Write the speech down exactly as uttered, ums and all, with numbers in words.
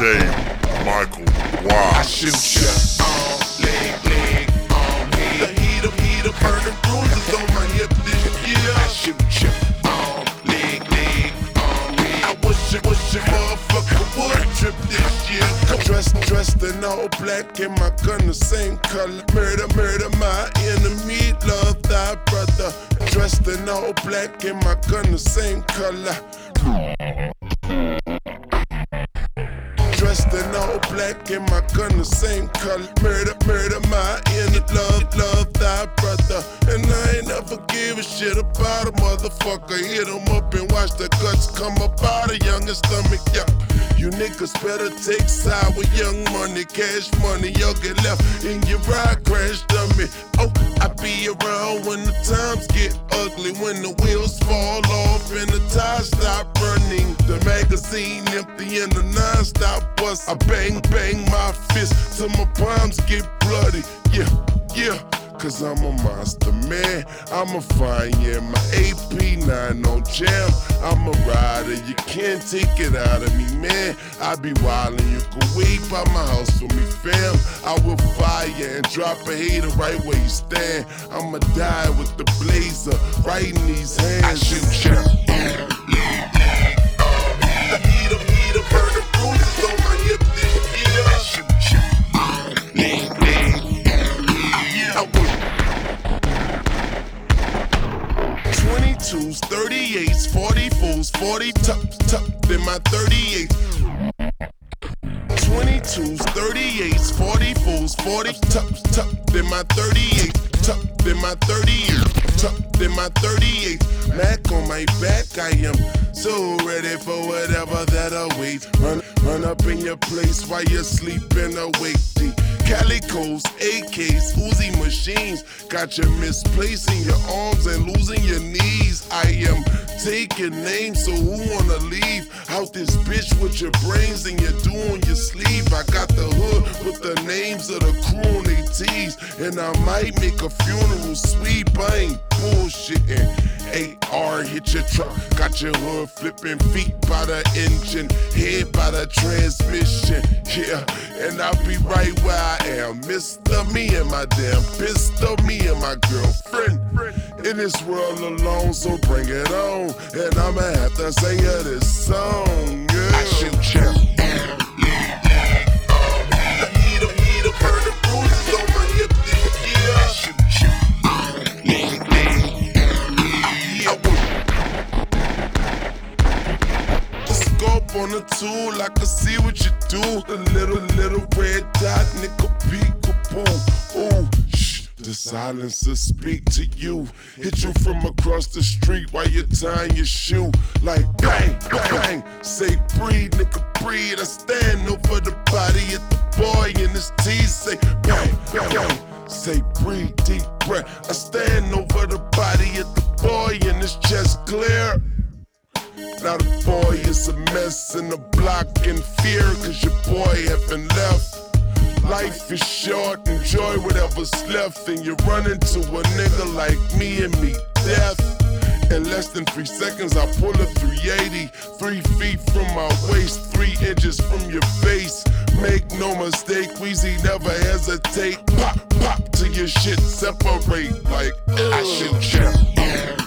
J. Michael Wise. I shoot ya on leg, leg, on head. The heater, heater, burning bruises on my hip this year. I shoot ya on leg, leg, on head. I wish it, wish it, motherfucker would trip this year. Dressed, dressed in all black and my gun the same color. Murder, murder my enemy, love thy brother. Dressed in all black and my gun the same color. Dressed in all black and my gun the same color. Murder, murder my enemy, love, love thy brother. And I ain't never give a shit about a motherfucker. Hit him up and watch the guts come up out of youngest stomach, yeah. You niggas better take side with young money, cash money. You'll get left in your ride crash dummy. Oh, I be around when the times get ugly, when the wheels fall off and the tires stop running. The magazine empty and the non-stop bust. I bang, bang my fist till my palms get bloody. Yeah, yeah. Cause I'm a monster, man. I'm a fine, yeah. My A P nine on jam. I'm a rider, you can't take it out of me, man. I be wildin', you can wait by my house for me, fam. I will fire and drop a hater right where you stand. I'ma die with the blazer right in these hands. I shoot ya. The heater, heater, burning bruises on my hip this year. I shoot ya. twenty-twos, thirty-eights, forty-fours, forty tucks, tucked in my thirty-eights. twenty-twos, thirty-eights, forty-fours, forty tucks, tucked in my thirty-eight. Tucked in my thirty-eight, tucked in my thirty-eight. Mac on my back, I am so ready for whatever that awaits. Run, run up in your place while you're sleeping awake. Calicos, A Ks, Uzi machines. Got you misplacing your arms and losing your knees. I am taking names, so who wanna leave out this bitch with your brains and your do on your sleeve? I got the hood with the names of the crew on they tees, and I might make a funeral sweep. I ain't bullshitting. A R hit your truck, got your hood flipping, feet by the engine, head by the transmission. Yeah, and I'll be right where I am. Mister Me and my damn pistol, me and my girlfriend in this world alone, so bring it on. And I'ma have to sing you this song. Yeah. I shoot ya. The heater, heater, burning bruises on my hip this year. I shoot ya. On the tool, I can see what you do. The little, little red dot, nickel peekaboo. Ooh, shh, the silencer speak to you. Hit you from across the street while you're tying your shoe. Like bang, bang, say breathe, nigga breathe. I stand over the body of the boy in his teeth. Say bang, bang, say breathe, deep breath. I stand over the body of the boy in his chest clear. Now the boy is a mess in the block in fear, cause your boy haven't left. Life is short, enjoy whatever's left, and you run into a nigga like me and meet death. In less than three seconds I pull a three eighty, three feet from my waist, three inches from your face. Make no mistake, Weezy never hesitate. Pop, pop till your shit separate like ugh. I shoot ya.